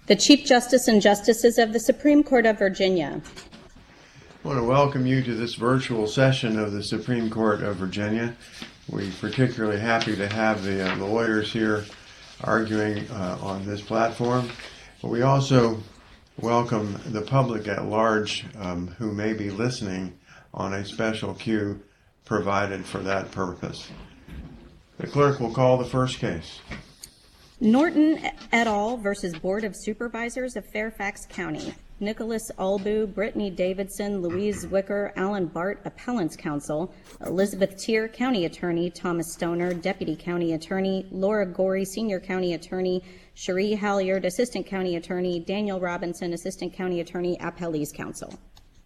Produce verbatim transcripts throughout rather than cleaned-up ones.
The Chief Justice and Justices of the Supreme Court of Virginia. I want to welcome you to this virtual session of the Supreme Court of Virginia. We're particularly happy to have the, uh, the lawyers here arguing uh, on this platform. But we also welcome the public at large um, who may be listening on a special queue provided for that purpose. The clerk will call the first case. Norton et al. Versus Board of Supervisors of Fairfax County. Nicholas Albu, Brittany Davidson, Louise Wicker, Alan Bart, Appellants Counsel, Elizabeth Tier, County Attorney, Thomas Stoner, Deputy County Attorney, Laura Gorey, Senior County Attorney, Cherie Halyard, Assistant County Attorney, Daniel Robinson, Assistant County Attorney, Appellees Counsel.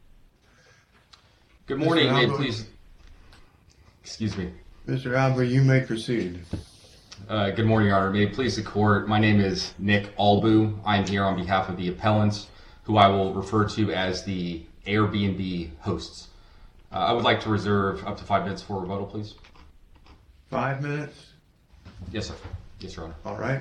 Good morning, may it please. Excuse me. Mister Albu, you may proceed. Uh, good morning, Your Honor. May it please the court. My name is Nick Albu. I am here on behalf of the appellants, who I will refer to as the Airbnb hosts. Uh, I would like to reserve up to five minutes for rebuttal, please. Five minutes? Yes, sir. Yes, Your Honor. All right.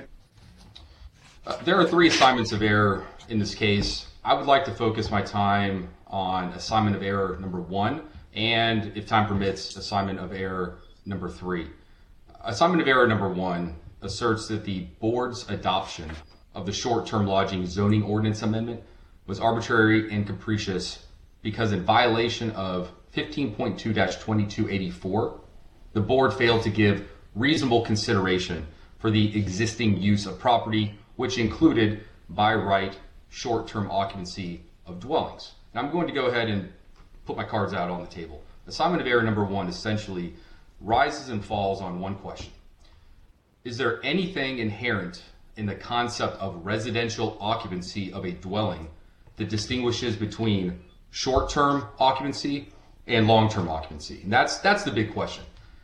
Uh, there are three assignments of error in this case. I would like to focus my time on assignment of error number one, and if time permits, assignment of error number three. Assignment of error number one asserts that the board's adoption of the short-term lodging zoning ordinance amendment was arbitrary and capricious because in violation of fifteen point two dash twenty-two eighty-four, the board failed to give reasonable consideration for the existing use of property, which included by right short-term occupancy of dwellings. And I'm going to go ahead and put my cards out on the table. Assignment of error number one essentially rises and falls on one question. Is there anything inherent in the concept of residential occupancy of a dwelling that distinguishes between short-term occupancy and long-term occupancy? And that's that's the big question.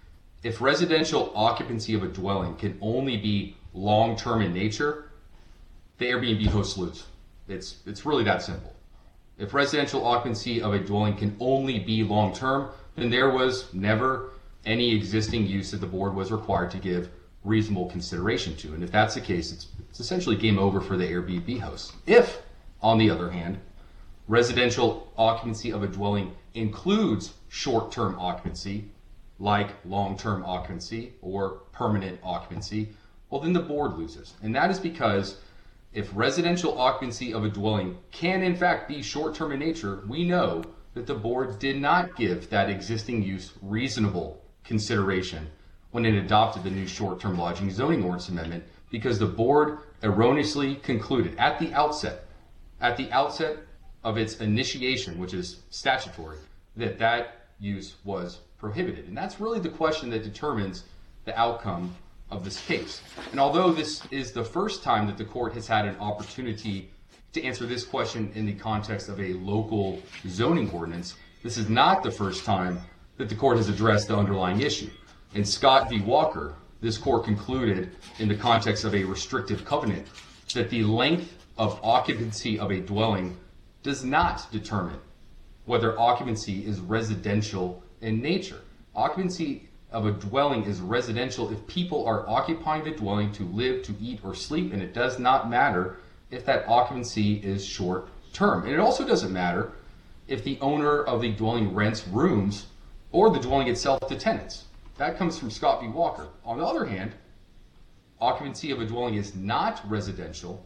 If residential occupancy of a dwelling can only be long-term in nature, the Airbnb hosts lose. It's it's really that simple. If residential occupancy of a dwelling can only be long-term, then there was never any existing use that the board was required to give reasonable consideration to. And if that's the case, it's, it's essentially game over for the Airbnb hosts. If, on the other hand, residential occupancy of a dwelling includes short-term occupancy, like long-term occupancy or permanent occupancy, well, then the board loses. And that is because if residential occupancy of a dwelling can in fact be short-term in nature, we know that the board did not give that existing use reasonable consideration when it adopted the new short-term lodging zoning ordinance amendment, because the board erroneously concluded at the outset, at the outset of its initiation, which is statutory, that that use was prohibited. And that's really the question that determines the outcome of this case. And although this is the first time that the court has had an opportunity to answer this question in the context of a local zoning ordinance, this is not the first time that the court has addressed the underlying issue. In Scott v. Walker, this court concluded in the context of a restrictive covenant that the length of occupancy of a dwelling does not determine whether occupancy is residential in nature. Occupancy of a dwelling is residential if people are occupying the dwelling to live, to eat, or sleep, and it does not matter if that occupancy is short term. And it also doesn't matter if the owner of the dwelling rents rooms or the dwelling itself to tenants. That comes from Scott v. Walker. On the other hand, occupancy of a dwelling is not residential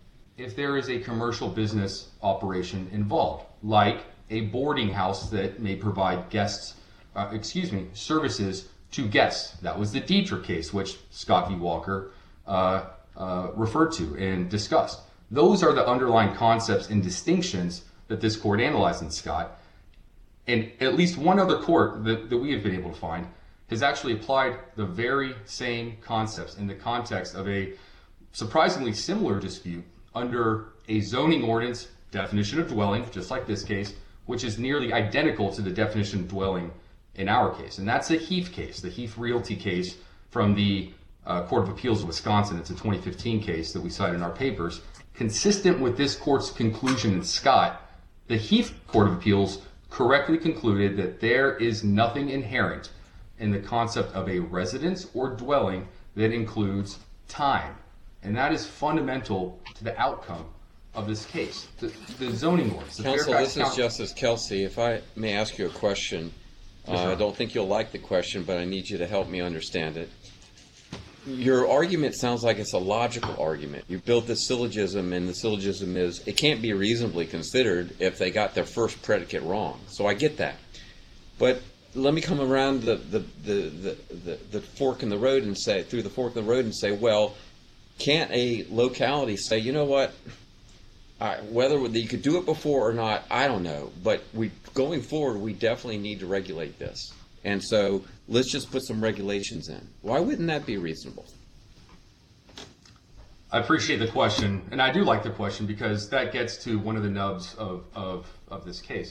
if there is a commercial business operation involved, like a boarding house that may provide guests, uh, excuse me, services to guests. That was the Dietrich case, which Scott v. Walker uh, uh, referred to and discussed. Those are the underlying concepts and distinctions that this court analyzed in Scott. And at least one other court that, that we have been able to find has actually applied the very same concepts in the context of a surprisingly similar dispute under a zoning ordinance definition of dwelling, just like this case, which is nearly identical to the definition of dwelling in our case. And that's the Heath case, the Heath Realty case from the uh, Court of Appeals of Wisconsin. It's a twenty fifteen case that we cite in our papers. Consistent with this court's conclusion in Scott, the Heath Court of Appeals correctly concluded that there is nothing inherent in the concept of a residence or dwelling that includes time. And that is fundamental to the outcome of this case. The, the zoning ordinance. The Counsel, Fairfax this is County- Justice Kelsey. If I may ask you a question, uh, Yes, sir. I don't think you'll like the question, but I need you to help me understand it. Your argument sounds like it's a logical argument. You built this syllogism, and the syllogism is it can't be reasonably considered if they got their first predicate wrong. So I get that. But let me come around the, the, the, the, the, the fork in the road and say, through the fork in the road and say, well, can't a locality say, you know what, I, whether you could do it before or not, I don't know. But we going forward, we definitely need to regulate this. And so let's just put some regulations in. Why wouldn't that be reasonable? I appreciate the question, and I do like the question because that gets to one of the nubs of, of, of this case.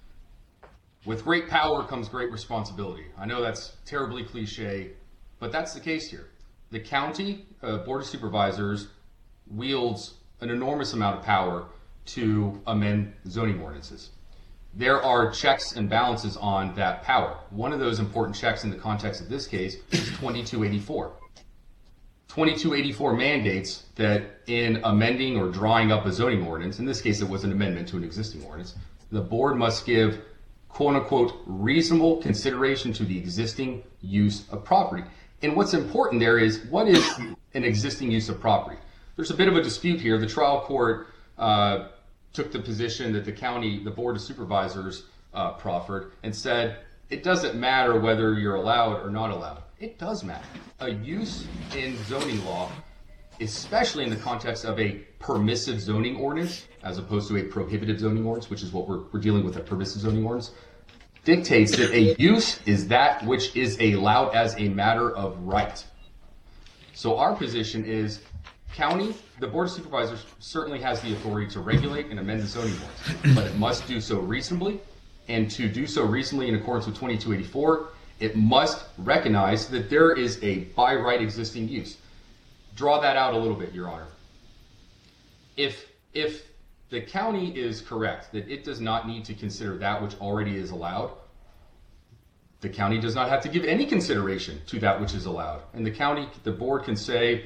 With great power comes great responsibility. I know that's terribly cliche, but that's the case here. The county uh, Board of Supervisors wields an enormous amount of power to amend zoning ordinances. There are checks and balances on that power. One of those important checks in the context of this case is twenty-two eighty-four. twenty-two eighty-four mandates that in amending or drawing up a zoning ordinance, in this case it was an amendment to an existing ordinance, the board must give quote-unquote reasonable consideration to the existing use of property. And what's important there is, what is an existing use of property? There's a bit of a dispute here. The trial court uh, took the position that the county, the Board of Supervisors uh, proffered and said, it doesn't matter whether you're allowed or not allowed. It does matter. A use in zoning law, especially in the context of a permissive zoning ordinance, as opposed to a prohibitive zoning ordinance, which is what we're, we're dealing with, a permissive zoning ordinance, dictates that a use is that which is allowed as a matter of right. So our position is, county, the Board of Supervisors certainly has the authority to regulate and amend the zoning ordinance, but it must do so reasonably, and to do so reasonably in accordance with twenty-two eighty-four, it must recognize that there is a by right existing use. Draw that out a little bit, Your Honor. If, if the county is correct that it does not need to consider that which already is allowed, the county does not have to give any consideration to that which is allowed. And the county, the board can say,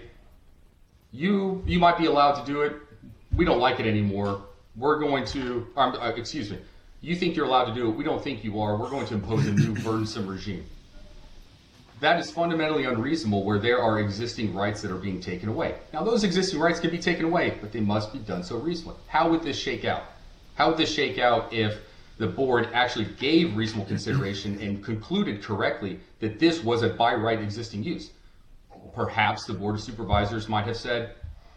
you you might be allowed to do it, we don't like it anymore, we're going to, um, uh, excuse me, you think you're allowed to do it, we don't think you are, we're going to impose a new burdensome regime. That is fundamentally unreasonable where there are existing rights that are being taken away. Now those existing rights can be taken away, but they must be done so reasonably. How would this shake out? How would this shake out if the board actually gave reasonable consideration and concluded correctly that this was a by right existing use? Perhaps the Board of Supervisors might have said,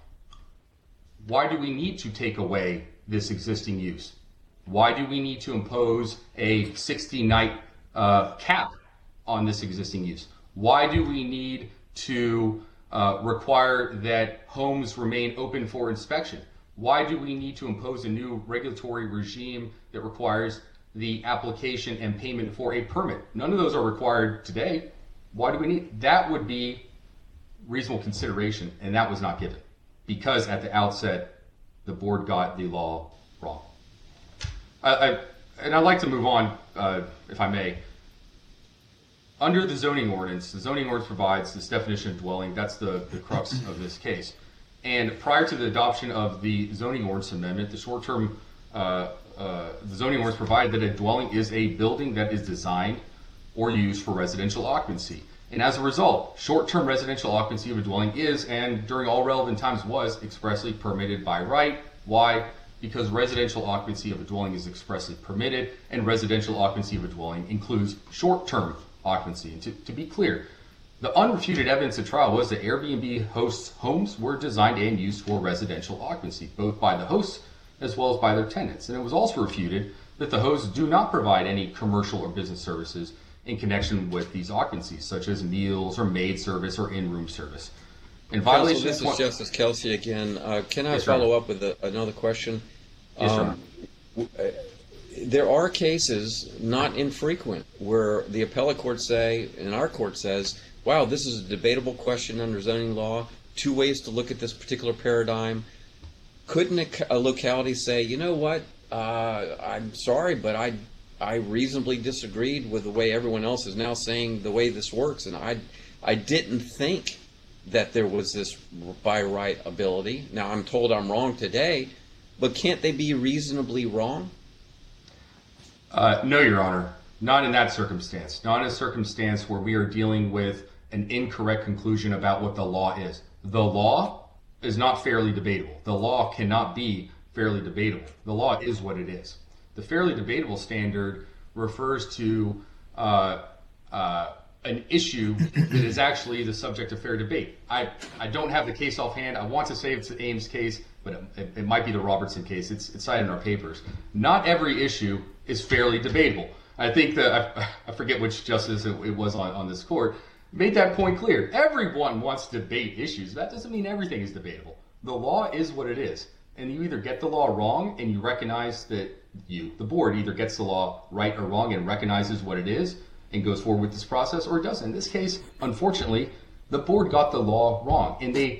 why do we need to take away this existing use? Why do we need to impose a sixty night uh, cap on this existing use? Why do we need to uh, require that homes remain open for inspection? Why do we need to impose a new regulatory regime that requires the application and payment for a permit? None of those are required today. Why do we need? That would be reasonable consideration, and that was not given because at the outset the board got the law wrong. I, I, and I'd like to move on, uh, if I may. Under the zoning ordinance, the zoning ordinance provides this definition of dwelling. That's the, the crux of this case. And prior to the adoption of the zoning ordinance amendment, the short-term uh, uh, the zoning ordinance provided that a dwelling is a building that is designed or used for residential occupancy. And as a result, short-term residential occupancy of a dwelling is, and during all relevant times was, expressly permitted by right. Why? Because residential occupancy of a dwelling is expressly permitted, and residential occupancy of a dwelling includes short-term occupancy. And to, to be clear, the unrefuted evidence at trial was that Airbnb hosts' homes were designed and used for residential occupancy, both by the hosts as well as by their tenants. And it was also refuted that the hosts do not provide any commercial or business services in connection with these occupancies, such as meals or maid service or in-room service. In violation Counsel, this of is Justice Kelsey again. Uh, can I Yes, follow sir. up with a, another question? Yes, sir. Um, w- uh, there are cases, not infrequent, where the appellate court say, and our court says, wow, this is a debatable question under zoning law, two ways to look at this particular paradigm. Couldn't a, a locality say, you know what, uh, I'm sorry, but I I reasonably disagreed with the way everyone else is now saying the way this works, and I I didn't think that there was this by right ability. Now, I'm told I'm wrong today, but can't they be reasonably wrong? Uh, no, Your Honor, not in that circumstance. Not in a circumstance where we are dealing with an incorrect conclusion about what the law is. The law is not fairly debatable. The law cannot be fairly debatable. The law is what it is. The fairly debatable standard refers to uh, uh, an issue that is actually the subject of fair debate. I, I don't have the case offhand. I want to say it's the Ames case, but it, it might be the Robertson case. It's, it's cited in our papers. Not every issue is fairly debatable. I think that, I, I forget which justice it, it was on, on this court, made that point clear. Everyone wants to debate issues. That doesn't mean everything is debatable. The law is what it is. And you either get the law wrong and you recognize that you, the board, either gets the law right or wrong and recognizes what it is and goes forward with this process, or it doesn't. In this case, unfortunately, the board got the law wrong. And they,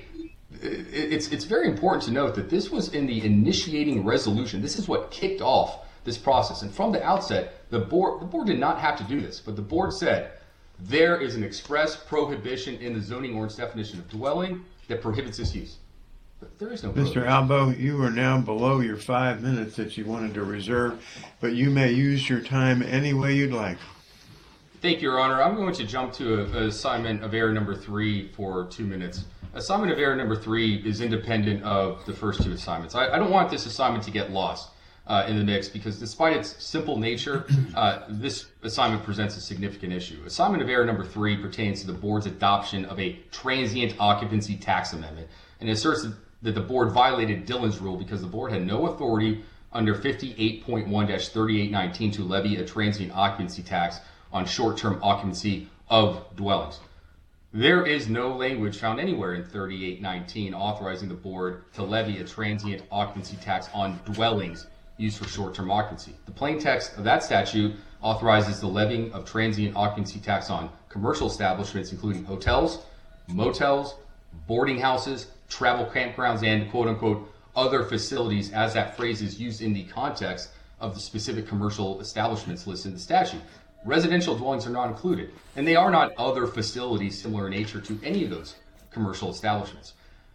it's, it's very important to note that this was in the initiating resolution. This is what kicked off this process. And from the outset, the board, the board did not have to do this, but the board said, there is an express prohibition in the zoning ordinance definition of dwelling that prohibits this use. But there is no Mister Albo, you are now below your five minutes that you wanted to reserve, but you may use your time any way you'd like. Thank you, Your Honor. I'm going to jump to a, a assignment of error number three for two minutes. Assignment of error number three is independent of the first two assignments. I, I don't want this assignment to get lost uh, in the mix because despite its simple nature, uh, this assignment presents a significant issue. Assignment of error number three pertains to the board's adoption of a transient occupancy tax amendment and asserts that that the board violated Dillon's rule because the board had no authority under fifty-eight point one dash thirty-eight nineteen to levy a transient occupancy tax on short-term occupancy of dwellings. There is no language found anywhere in thirty-eight nineteen authorizing the board to levy a transient occupancy tax on dwellings used for short-term occupancy. The plain text of that statute authorizes the levying of transient occupancy tax on commercial establishments, including hotels, motels, boarding houses, travel campgrounds, and quote-unquote other facilities, as that phrase is used in the context of the specific commercial establishments listed in the statute. Residential dwellings are not included, and they are not other facilities similar in nature to any of those commercial establishments.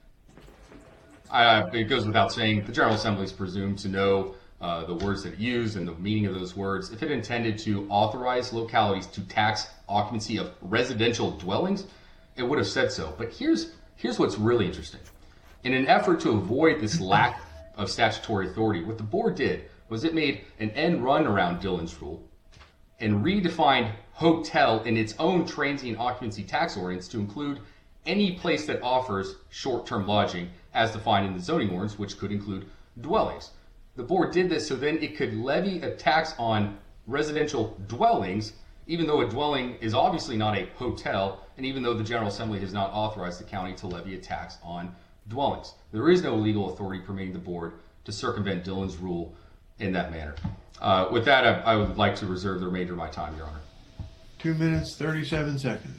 Uh, it goes without saying, the General Assembly is presumed to know uh, the words that it used and the meaning of those words. If it intended to authorize localities to tax occupancy of residential dwellings, it would have said so. But here's Here's what's really interesting. In an effort to avoid this lack of statutory authority, what the board did was it made an end run around Dillon's rule and redefined hotel in its own transient occupancy tax ordinance to include any place that offers short-term lodging as defined in the zoning ordinance, which could include dwellings. The board did this so then it could levy a tax on residential dwellings, even though a dwelling is obviously not a hotel, and even though the General Assembly has not authorized the county to levy a tax on dwellings. There is no legal authority permitting the board to circumvent Dillon's rule in that manner. Uh, with that, I, I would like to reserve the remainder of my time, Your Honor. Two minutes, thirty-seven seconds.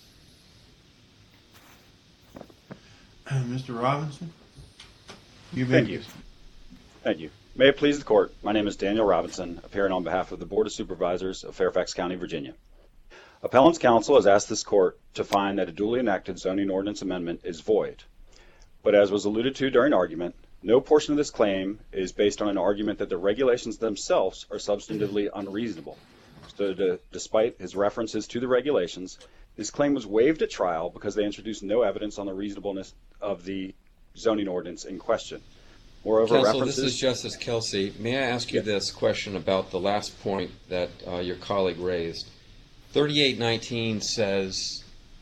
Uh, Mister Robinson? You may Thank you. Thank you. May it please the court, my name is Daniel Robinson, appearing on behalf of the Board of Supervisors of Fairfax County, Virginia. Appellant's counsel has asked this court to find that a duly enacted zoning ordinance amendment is void. But as was alluded to during argument, no portion of this claim is based on an argument that the regulations themselves are substantively unreasonable. So to, despite his references to the regulations, his claim was waived at trial because they introduced no evidence on the reasonableness of the zoning ordinance in question. Moreover, Counsel, references... this is Justice Kelsey. May I ask you yeah. this question about the last point that uh, your colleague raised? thirty-eight nineteen says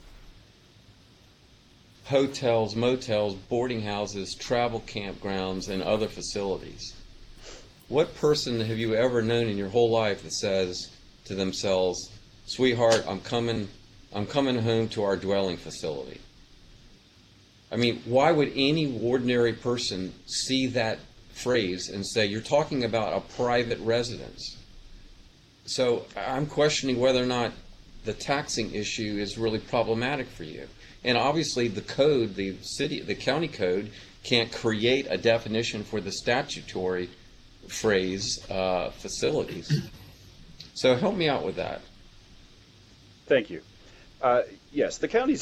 hotels, motels, boarding houses, travel campgrounds, and other facilities. What person have you ever known in your whole life that says to themselves, sweetheart, I'm coming, I'm coming home to our dwelling facility? I mean, why would any ordinary person see that phrase and say, you're talking about a private residence? So I'm questioning whether or not the taxing issue is really problematic for you. And obviously the code, the city, the county code, can't create a definition for the statutory phrase, uh, facilities. So help me out with that. Thank you. Uh, yes, the county's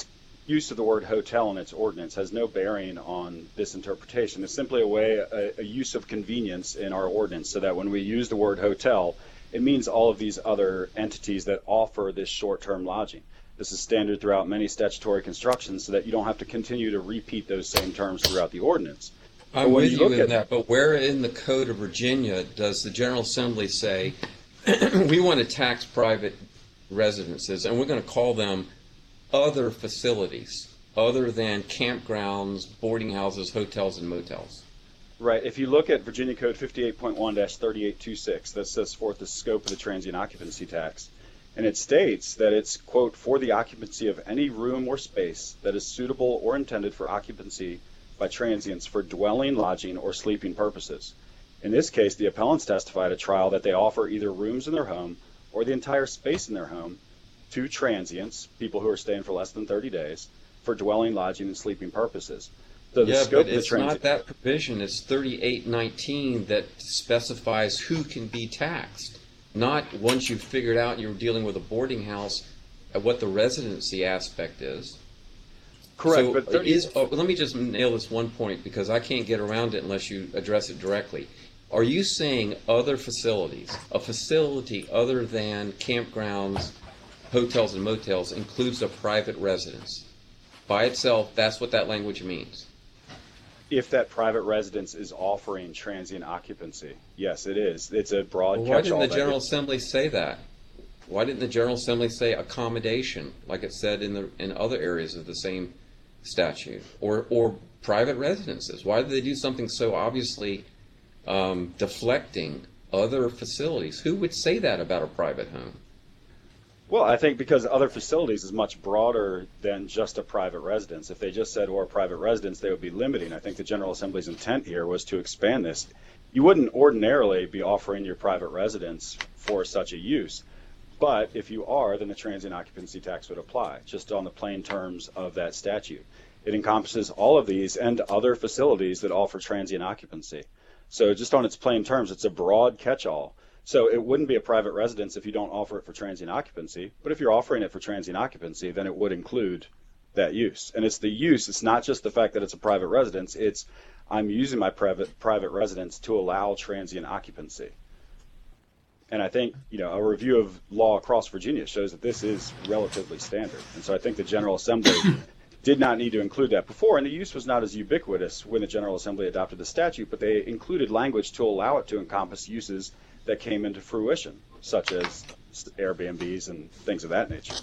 use of the word hotel in its ordinance has no bearing on this interpretation. It's simply a way, a, a use of convenience in our ordinance, so that when we use the word hotel, it means all of these other entities that offer this short-term lodging. This is standard throughout many statutory constructions, so that you don't have to continue to repeat those same terms throughout the ordinance. I'm with you in that, but where in the Code of Virginia does the General Assembly say we want to tax private residences and we're going to call them other facilities other than campgrounds, boarding houses, hotels, and motels? Right. If you look at Virginia Code fifty-eight point one dash thirty-eight twenty-six, that sets forth the scope of the transient occupancy tax. And it states that it's, quote, for the occupancy of any room or space that is suitable or intended for occupancy by transients for dwelling, lodging, or sleeping purposes. In this case, the appellants testified at trial that they offer either rooms in their home or the entire space in their home to transients, people who are staying for less than thirty days, for dwelling, lodging, and sleeping purposes. So the yeah, scope but of the it's transi- not that provision. It's thirty-eight nineteen that specifies who can be taxed. Not once you've figured out you're dealing with a boarding house, uh, what the residency aspect is. Correct. So but thirty- is, oh, let me just nail this one point because I can't get around it unless you address it directly. Are you saying other facilities, a facility other than campgrounds, hotels, and motels includes a private residence? By itself, that's what that language means. If that private residence is offering transient occupancy, yes, it is. It's a broad Well, why catch-all. didn't the that General it- Assembly say that? Why didn't the General Assembly say accommodation, like it said in the in other areas of the same statute, or or private residences? Why did they do something so obviously um, deflecting other facilities? Who would say that about a private home? Well, I think because other facilities is much broader than just a private residence. If they just said or a private residence, they would be limiting. I think the General Assembly's intent here was to expand this. You wouldn't ordinarily be offering your private residence for such a use. But if you are, then the transient occupancy tax would apply, just on the plain terms of that statute. It encompasses all of these and other facilities that offer transient occupancy. So just on its plain terms, it's a broad catch-all. So it wouldn't be a private residence if you don't offer it for transient occupancy. But if you're offering it for transient occupancy, then it would include that use. And it's the use. It's not just the fact that it's a private residence. It's I'm using my private private residence to allow transient occupancy. And I think, you know, a review of law across Virginia shows that this is relatively standard. And so I think the General Assembly did not need to include that before, and the use was not as ubiquitous when the General Assembly adopted the statute, but they included language to allow it to encompass uses that came into fruition, such as Airbnbs and things of that nature.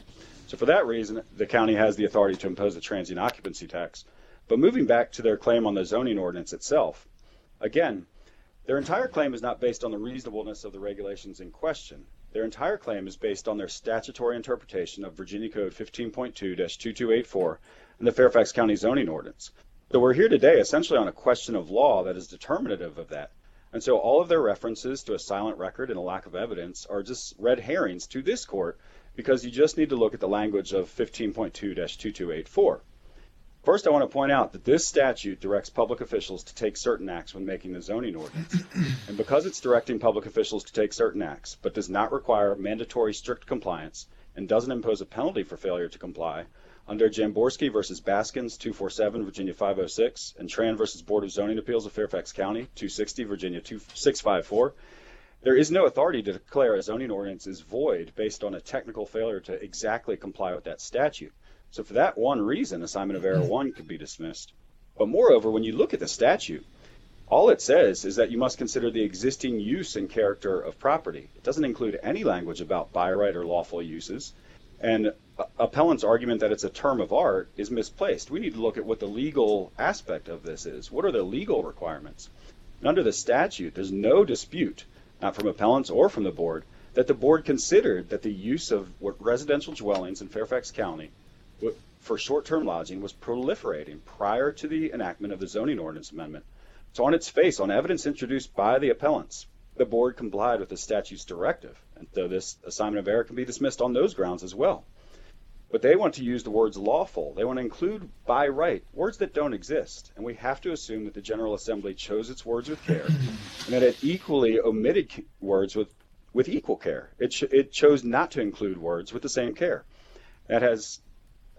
So for that reason, the county has the authority to impose a transient occupancy tax. But moving back to their claim on the zoning ordinance itself, again, their entire claim is not based on the reasonableness of the regulations in question. Their entire claim is based on their statutory interpretation of Virginia Code fifteen point two dash twenty-two eighty-four and the Fairfax County zoning ordinance. So we're here today essentially on a question of law that is determinative of that. And so all of their references to a silent record and a lack of evidence are just red herrings to this court, because you just need to look at the language of fifteen point two dash twenty-two eighty-four. First, I want to point out that this statute directs public officials to take certain acts when making the zoning ordinance. And because it's directing public officials to take certain acts, but does not require mandatory strict compliance and doesn't impose a penalty for failure to comply, under Jamborski versus Baskins, two forty-seven, Virginia five oh six, and Tran versus Board of Zoning Appeals of Fairfax County, two sixty, Virginia six fifty-four, there is no authority to declare a zoning ordinance is void based on a technical failure to exactly comply with that statute. So for that one reason, assignment of error one could be dismissed. But moreover, when you look at the statute, all it says is that you must consider the existing use and character of property. It doesn't include any language about by right or lawful uses. And appellant's argument that it's a term of art is misplaced. We need to look at what the legal aspect of this is. What are the legal requirements? And under the statute, there's no dispute, not from appellants or from the board, that the board considered that the use of residential dwellings in Fairfax County for short-term lodging was proliferating prior to the enactment of the zoning ordinance amendment. So on its face, on evidence introduced by the appellants, the board complied with the statute's directive, and so this assignment of error can be dismissed on those grounds as well. But they want to use the words lawful. They want to include by right, words that don't exist. And we have to assume that the General Assembly chose its words with care, and that it equally omitted words with, with equal care. It, ch- it chose not to include words with the same care. That has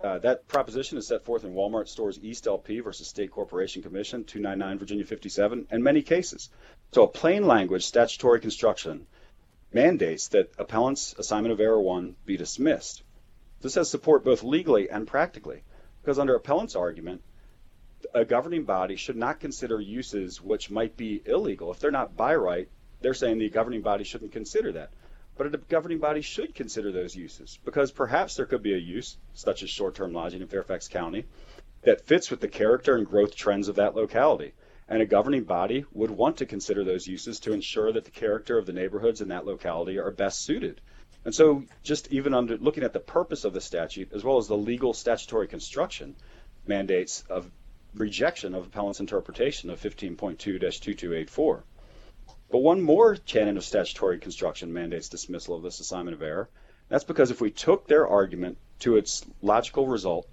Uh, that proposition is set forth in Walmart Stores East L P versus State Corporation Commission, two ninety-nine Virginia fifty-seven, and many cases. So a plain language statutory construction mandates that appellant's assignment of error one be dismissed. This has support both legally and practically, because under appellant's argument, a governing body should not consider uses which might be illegal. If they're not by right, they're saying the governing body shouldn't consider that. But a governing body should consider those uses, because perhaps there could be a use, such as short-term lodging in Fairfax County, that fits with the character and growth trends of that locality. And a governing body would want to consider those uses to ensure that the character of the neighborhoods in that locality are best suited. And so just even under looking at the purpose of the statute, as well as the legal statutory construction mandates of rejection of appellant's interpretation of fifteen point two dash twenty-two eighty-four. But one more canon of statutory construction mandates dismissal of this assignment of error. That's because if we took their argument to its logical result,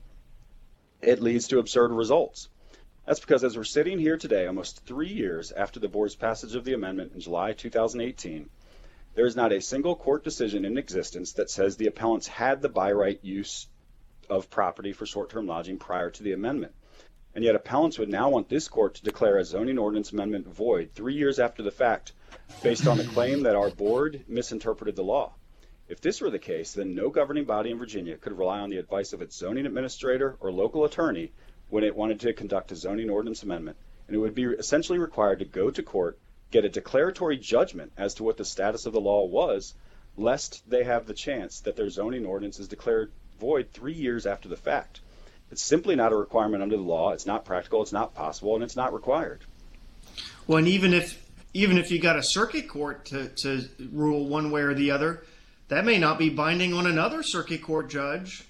it leads to absurd results. That's because as we're sitting here today, almost three years after the board's passage of the amendment in July two thousand eighteen, there is not a single court decision in existence that says the appellants had the by right use of property for short-term lodging prior to the amendment. And yet appellants would now want this court to declare a zoning ordinance amendment void three years after the fact based on the claim that our board misinterpreted the law. If this were the case, then no governing body in Virginia could rely on the advice of its zoning administrator or local attorney when it wanted to conduct a zoning ordinance amendment, and it would be essentially required to go to court, get a declaratory judgment as to what the status of the law was, lest they have the chance that their zoning ordinance is declared void three years after the fact. It's simply not a requirement under the law. It's not practical, it's not possible, and it's not required. Well, and even if even if you got a circuit court to, to rule one way or the other, that may not be binding on another circuit court judge.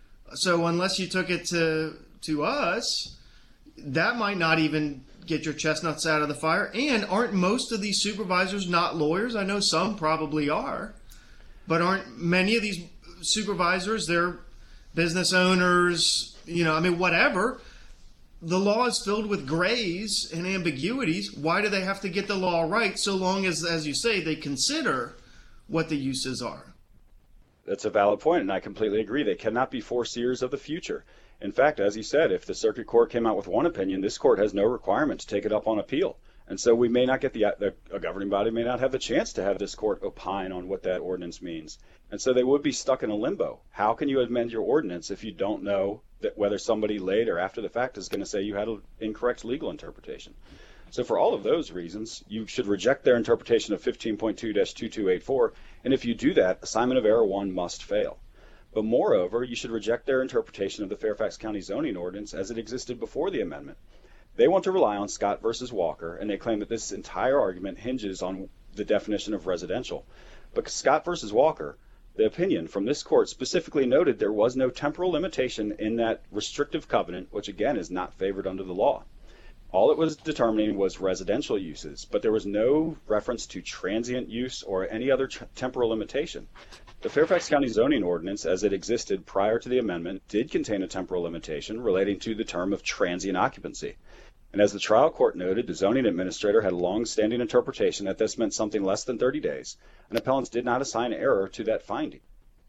So unless you took it to to us, that might not even get your chestnuts out of the fire. And aren't most of these supervisors not lawyers? I know some probably are, but aren't many of these supervisors, they're business owners, you know, I mean, whatever. The law is filled with grays and ambiguities. Why do they have to get the law right so long as, as you say, they consider what the uses are? That's a valid point, and I completely agree. They cannot be foreseers of the future. In fact, as you said, if the circuit court came out with one opinion, this court has no requirement to take it up on appeal. And so we may not get the, the a governing body may not have the chance to have this court opine on what that ordinance means. And so they would be stuck in a limbo. How can you amend your ordinance if you don't know that whether somebody later after the fact is going to say you had an incorrect legal interpretation? So for all of those reasons, you should reject their interpretation of fifteen point two dash twenty-two eighty-four, and if you do that, assignment of error one must fail. But moreover, you should reject their interpretation of the Fairfax County zoning ordinance as it existed before the amendment. They want to rely on Scott versus Walker, and they claim that this entire argument hinges on the definition of residential. But Scott versus Walker, the opinion from this court specifically noted there was no temporal limitation in that restrictive covenant, which again is not favored under the law. All it was determining was residential uses, but there was no reference to transient use or any other t- temporal limitation. The Fairfax County zoning ordinance, as it existed prior to the amendment, did contain a temporal limitation relating to the term of transient occupancy. And as the trial court noted, the zoning administrator had a long-standing interpretation that this meant something less than thirty days, and appellants did not assign error to that finding.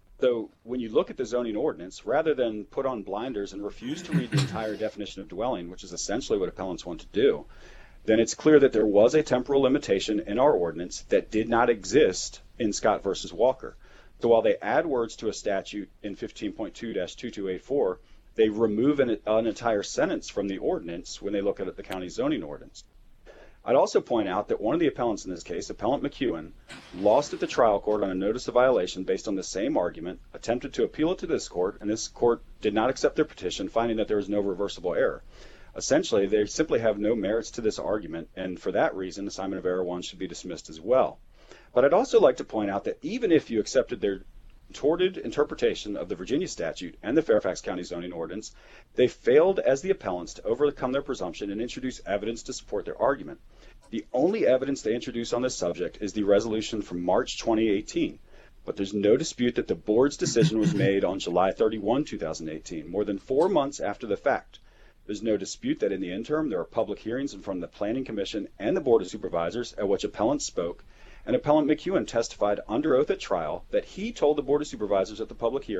So when you look at the zoning ordinance, rather than put on blinders and refuse to read the entire definition of dwelling, which is essentially what appellants want to do, then it's clear that there was a temporal limitation in our ordinance that did not exist in Scott versus Walker. So while they add words to a statute in fifteen point two dash twenty-two eighty-four, they remove an, an entire sentence from the ordinance when they look at the county zoning ordinance. I'd also point out that one of the appellants in this case, Appellant McEwen, lost at the trial court on a notice of violation based on the same argument, attempted to appeal it to this court, and this court did not accept their petition, finding that there was no reversible error. Essentially, they simply have no merits to this argument, and for that reason, assignment of error one should be dismissed as well. But I'd also like to point out that even if you accepted their contorted interpretation of the Virginia statute and the Fairfax County zoning ordinance, they failed as the appellants to overcome their presumption and introduce evidence to support their argument. The only evidence they introduce on this subject is the resolution from March twenty eighteen, but there's no dispute that the board's decision was made on July thirty-first, two thousand eighteen, more than four months after the fact. There's no dispute that in the interim there are public hearings in front of the Planning Commission and the Board of Supervisors at which appellants spoke, and Appellant McEwen testified under oath at trial that he told the Board of Supervisors at the public hearing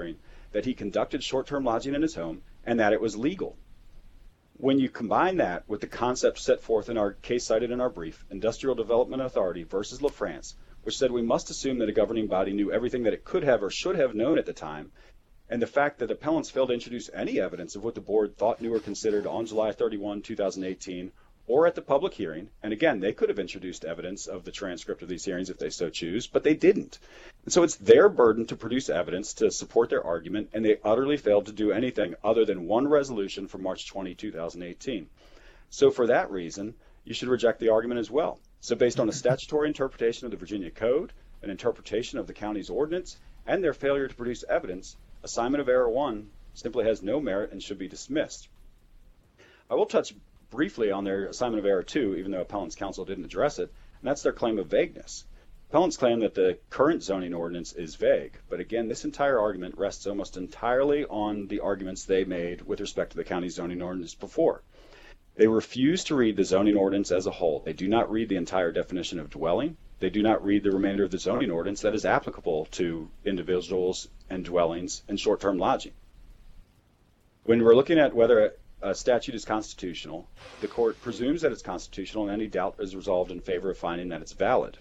that he conducted short-term lodging in his home, and that it was legal. When you combine that with the concept set forth in our case cited in our brief, Industrial Development Authority versus LaFrance, which said we must assume that a governing body knew everything that it could have or should have known at the time, and the fact that appellants failed to introduce any evidence of what the board thought, knew, or considered on July thirty-first, two thousand eighteen, or at the public hearing, and again, they could have introduced evidence of the transcript of these hearings if they so choose, but they didn't. And so it's their burden to produce evidence to support their argument, and they utterly failed to do anything other than one resolution from March twentieth, two thousand eighteen. So for that reason, you should reject the argument as well. So based on a statutory interpretation of the Virginia Code, an interpretation of the county's ordinance, and their failure to produce evidence, assignment of error one simply has no merit and should be dismissed. I will touch briefly on their assignment of error two, even though appellants counsel didn't address it, and that's their claim of vagueness. Appellants claim that the current zoning ordinance is vague, but again, this entire argument rests almost entirely on the arguments they made with respect to the county zoning ordinance before. They refuse to read the zoning ordinance as a whole. They do not read the entire definition of dwelling. They do not read the remainder of the zoning ordinance that is applicable to individuals and dwellings and short-term lodging. When we're looking at whether a statute is constitutional, the court presumes that it's constitutional and any doubt is resolved in favor of finding that it's valid.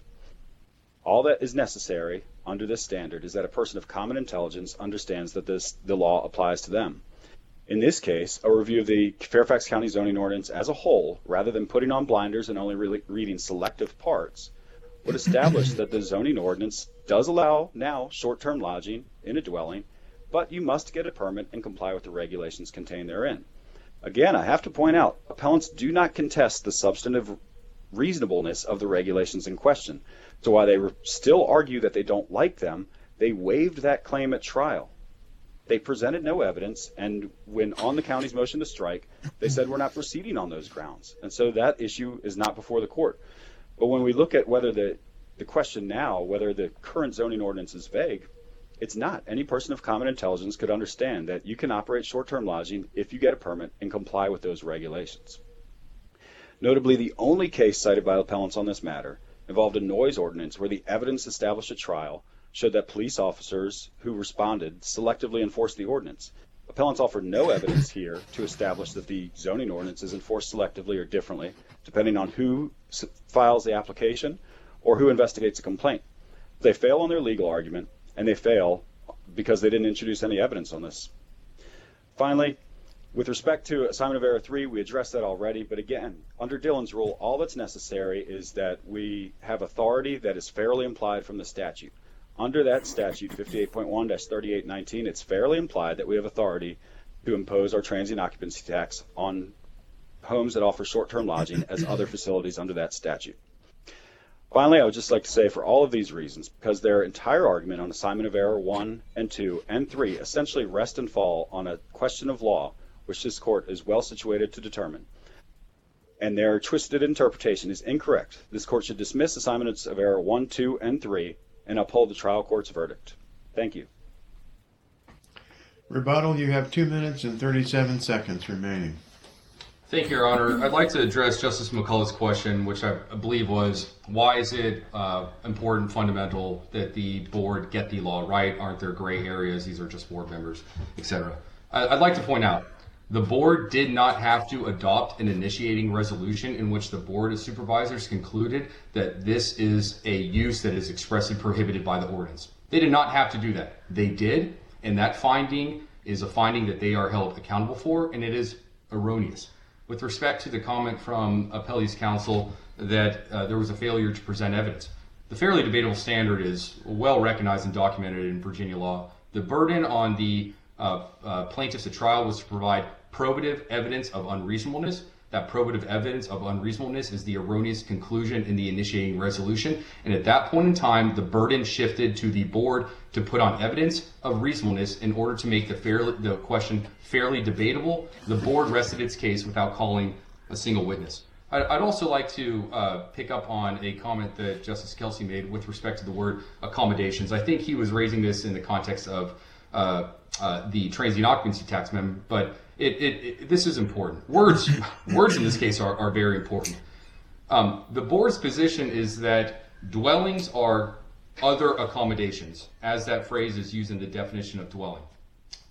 All that is necessary under this standard is that a person of common intelligence understands that this, the law applies to them. In this case, a review of the Fairfax County zoning ordinance as a whole, rather than putting on blinders and only re- reading selective parts, would establish that the zoning ordinance does allow now short-term lodging in a dwelling, but you must get a permit and comply with the regulations contained therein. Again, I have to point out, appellants do not contest the substantive reasonableness of the regulations in question. So while they still argue that they don't like them, they waived that claim at trial. They presented no evidence, and when on the county's motion to strike, they said we're not proceeding on those grounds. And so that issue is not before the court. But when we look at whether the, the question now, whether the current zoning ordinance is vague, it's not. Any person of common intelligence could understand that you can operate short-term lodging if you get a permit and comply with those regulations. Notably, the only case cited by appellants on this matter involved a noise ordinance where the evidence established at trial showed that police officers who responded selectively enforced the ordinance. Appellants offered no evidence here to establish that the zoning ordinance is enforced selectively or differently, depending on who files the application or who investigates a complaint. They fail on their legal argument, and they fail because they didn't introduce any evidence on this. Finally, with respect to assignment of error three, we addressed that already, but again, under Dillon's rule, all that's necessary is that we have authority that is fairly implied from the statute. Under that statute, fifty-eight point one dash thirty-eight nineteen, it's fairly implied that we have authority to impose our transient occupancy tax on homes that offer short-term lodging as other facilities under that statute. Finally, I would just like to say for all of these reasons, because their entire argument on assignment of error one and two and three essentially rest and fall on a question of law, which this court is well situated to determine, and their twisted interpretation is incorrect, this court should dismiss assignments of error one, two, and three and uphold the trial court's verdict. Thank you. Rebuttal, you have two minutes and thirty-seven seconds remaining. Thank you, Your Honor. I'd like to address Justice McCullough's question, which I believe was, why is it uh, important, fundamental, that the board get the law right? Aren't there gray areas? These are just board members, et cetera. I'd like to point out, the board did not have to adopt an initiating resolution in which the board of supervisors concluded that this is a use that is expressly prohibited by the ordinance. They did not have to do that. They did, and that finding is a finding that they are held accountable for, and it is erroneous. With respect to the comment from Appellee's counsel that uh, there was a failure to present evidence, the fairly debatable standard is well recognized and documented in Virginia law. The burden on the uh, uh, plaintiffs at trial was to provide probative evidence of unreasonableness. That probative evidence of unreasonableness is the erroneous conclusion in the initiating resolution. And at that point in time, the burden shifted to the board to put on evidence of reasonableness in order to make the, fairly, the question fairly debatable. The board rested its case without calling a single witness. I'd also like to uh, pick up on a comment that Justice Kelsey made with respect to the word accommodations. I think he was raising this in the context of uh, uh, the transient occupancy tax amendment, but It, it, it, this is important. Words, words in this case are, are very important. Um, the board's position is that dwellings are other accommodations, as that phrase is used in the definition of dwelling.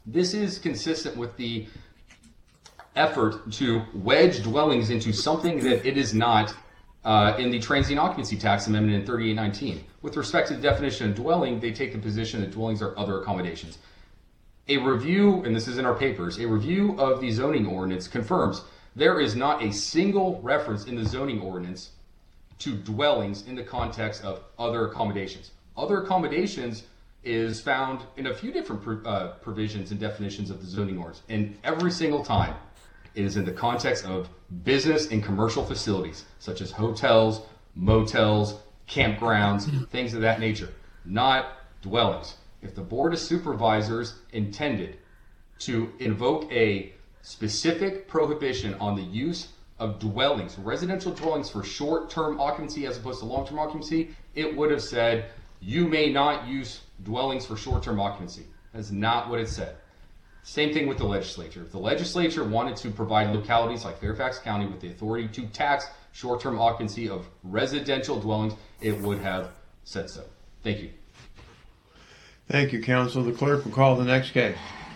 This is consistent with the effort to wedge dwellings into something that it is not uh, in the Transient Occupancy Tax Amendment in thirty-eight nineteen. With respect to the definition of dwelling, they take the position that dwellings are other accommodations. A review, and this is in our papers, a review of the zoning ordinance confirms there is not a single reference in the zoning ordinance to dwellings in the context of other accommodations. Other accommodations is found in a few different pro- uh, provisions and definitions of the zoning ordinance, and every single time it is in the context of business and commercial facilities, such as hotels, motels, campgrounds, things of that nature, not dwellings. If the Board of Supervisors intended to invoke a specific prohibition on the use of dwellings, residential dwellings for short-term occupancy as opposed to long-term occupancy, it would have said, you may not use dwellings for short-term occupancy. That's not what it said. Same thing with the legislature. If the legislature wanted to provide localities like Fairfax County with the authority to tax short-term occupancy of residential dwellings, it would have said so. Thank you. Thank you, counsel. The clerk will call the next case.